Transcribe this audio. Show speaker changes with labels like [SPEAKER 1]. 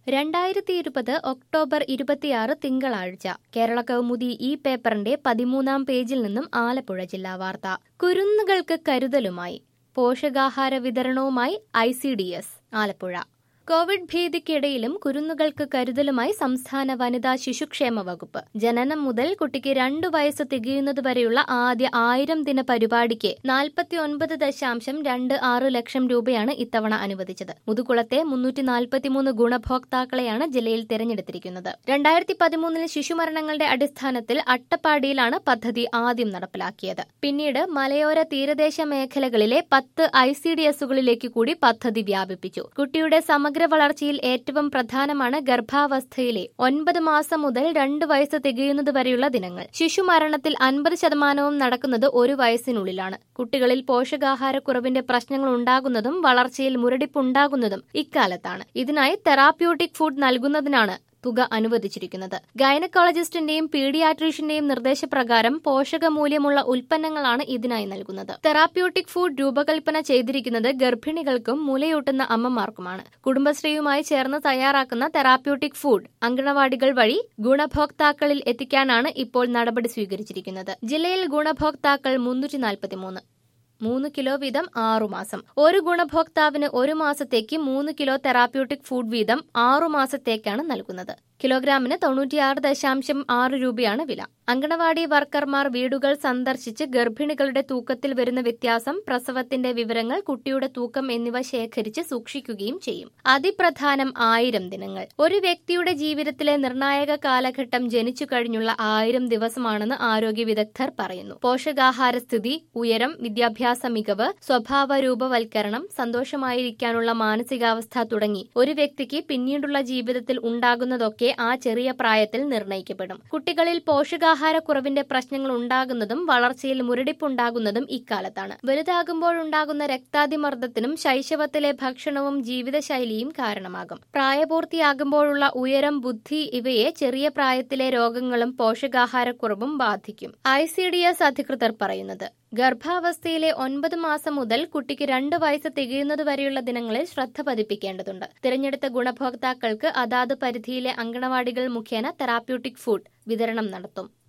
[SPEAKER 1] 2020 October 26 തിങ്കളാഴ്ച കേരള കൗമുദി ഈ പേപ്പറിന്റെ 13-ാം പേജിൽ നിന്നും ആലപ്പുഴ ജില്ലാ വാർത്ത. കുരുന്നുകൾക്ക് കരുതലുമായി പോഷകാഹാര വിതരണവുമായി ICDS ആലപ്പുഴ. കോവിഡ് ഭീതിക്കിടയിലും കുരുന്നുകൾക്ക് കരുതലുമായി സംസ്ഥാന വനിതാ ശിശുക്ഷേമ വകുപ്പ്. ജനനം മുതൽ കുട്ടിക്ക് 2 വയസ്സ് തികയുന്നതുവരെയുള്ള ആദ്യ 1000 ദിന പരിപാടിക്ക് 49.26 ലക്ഷം രൂപയാണ് ഇത്തവണ അനുവദിച്ചത്. മുതുകുളത്തെ 343 ഗുണഭോക്താക്കളെയാണ് ജില്ലയിൽ തിരഞ്ഞെടുത്തിരിക്കുന്നത്. 2013 ശിശുമരണങ്ങളുടെ അടിസ്ഥാനത്തിൽ അട്ടപ്പാടിയിലാണ് പദ്ധതി ആദ്യം നടപ്പിലാക്കിയത്. പിന്നീട് മലയോര തീരദേശ മേഖലകളിലെ 10 ICDSകളിലേക്ക് കൂടി പദ്ധതി വ്യാപിപ്പിച്ചു. കുട്ടിയുടെ സമഗ്ര വളർച്ചയിൽ ഏറ്റവും പ്രധാനമാണ് ഗർഭാവസ്ഥയിലെ 9 മാസം മുതൽ 2 വയസ്സ് തികയുന്നതുവരെയുള്ള ദിനങ്ങൾ. ശിശുമരണത്തിൽ 50% നടക്കുന്നത് 1 വയസ്സിനുള്ളിലാണ്. കുട്ടികളിൽ പോഷകാഹാരക്കുറവിന്റെ പ്രശ്നങ്ങൾ ഉണ്ടാകുന്നതും വളർച്ചയിൽ മുരടിപ്പുണ്ടാകുന്നതും ഇക്കാലത്താണ്. ഇതിനായി തെറാപ്യൂട്ടിക് ഫുഡ് നൽകുന്നതിനാണ് തുക അനുവദിച്ചിരിക്കുന്നത്. ഗൈനക്കോളജിസ്റ്റിന്റെയും പീഡിയാട്രീഷ്യന്റെയും നിർദ്ദേശപ്രകാരം പോഷകമൂല്യമുള്ള ഉൽപ്പന്നങ്ങളാണ് ഇതിനായി നൽകുന്നത്. തെറാപ്യൂട്ടിക് ഫുഡ് രൂപകൽപ്പന ചെയ്തിരിക്കുന്നത് ഗർഭിണികൾക്കും മുലയൂട്ടുന്ന അമ്മമാർക്കുമാണ്. കുടുംബശ്രീയുമായി ചേർന്ന് തയ്യാറാക്കുന്ന തെറാപ്യൂട്ടിക് ഫുഡ് അങ്കണവാടികൾ വഴി ഗുണഭോക്താക്കളിൽ എത്തിക്കാനാണ് ഇപ്പോൾ നടപടി സ്വീകരിച്ചിരിക്കുന്നത്. ജില്ലയിൽ ഗുണഭോക്താക്കൾ 343. 3 കിലോ വീതം 6 മാസം. ഒരു ഗുണഭോക്താവിന് 1 മാസത്തേക്ക് 3 കിലോ തെറാപ്യൂട്ടിക് ഫുഡ് വീതം 6 മാസത്തേക്കാണ് നൽകുന്നത്. കിലോഗ്രാമിന് 96.6 രൂപയാണ് വില. അങ്കണവാടി വർക്കർമാർ വീടുകൾ സന്ദർശിച്ച് ഗർഭിണികളുടെ തൂക്കത്തിൽ വരുന്ന വ്യത്യാസം, പ്രസവത്തിന്റെ വിവരങ്ങൾ, കുട്ടിയുടെ തൂക്കം എന്നിവ ശേഖരിച്ച് സൂക്ഷിക്കുകയും ചെയ്യും. അതിപ്രധാനം 1000 ദിനങ്ങൾ. ഒരു വ്യക്തിയുടെ ജീവിതത്തിലെ നിർണായക കാലഘട്ടം ജനിച്ചു കഴിഞ്ഞുള്ള 1000 ദിവസമാണെന്ന് ആരോഗ്യ വിദഗ്ധർ പറയുന്നു. പോഷകാഹാരസ്ഥിതി, ഉയരം, വിദ്യാഭ്യാസ മികവ്, സ്വഭാവ രൂപവൽക്കരണം, സന്തോഷമായിരിക്കാനുള്ള മാനസികാവസ്ഥ തുടങ്ങി ഒരു വ്യക്തിക്ക് പിന്നീടുള്ള ജീവിതത്തിൽ ഉണ്ടാകുന്നതൊക്കെ ആ ചെറിയ പ്രായത്തിൽ നിർണയിക്കപ്പെടും. കുട്ടികളിൽ പോഷകാഹാരക്കുറവിന്റെ പ്രശ്നങ്ങൾ ഉണ്ടാകുന്നതും വളർച്ചയിൽ മുരടിപ്പുണ്ടാകുന്നതും ഇക്കാലത്താണ്. വലുതാകുമ്പോഴുണ്ടാകുന്ന രക്താതിമർദ്ദത്തിനും ശൈശവത്തിലെ ഭക്ഷണവും ജീവിതശൈലിയും കാരണമാകും. പ്രായപൂർത്തിയാകുമ്പോഴുള്ള ഉയരം, ബുദ്ധി ഇവയെ ചെറിയ പ്രായത്തിലെ രോഗങ്ങളും പോഷകാഹാരക്കുറവും ബാധിക്കും. ICDS അധികൃതർ പറയുന്നത് ഗർഭാവസ്ഥയിലെ 9 മാസം മുതൽ കുട്ടിക്ക് 2 വയസ്സ് തികയുന്നതുവരെയുള്ള ദിനങ്ങളിൽ ശ്രദ്ധ പതിപ്പിക്കേണ്ടതുണ്ട്. തിരഞ്ഞെടുത്ത ഗുണഭോക്താക്കൾക്ക് അതാത് പരിധിയിലെ അങ്കണവാടികൾ മുഖേന തെറാപ്യൂട്ടിക് ഫുഡ് വിതരണം നടത്തും.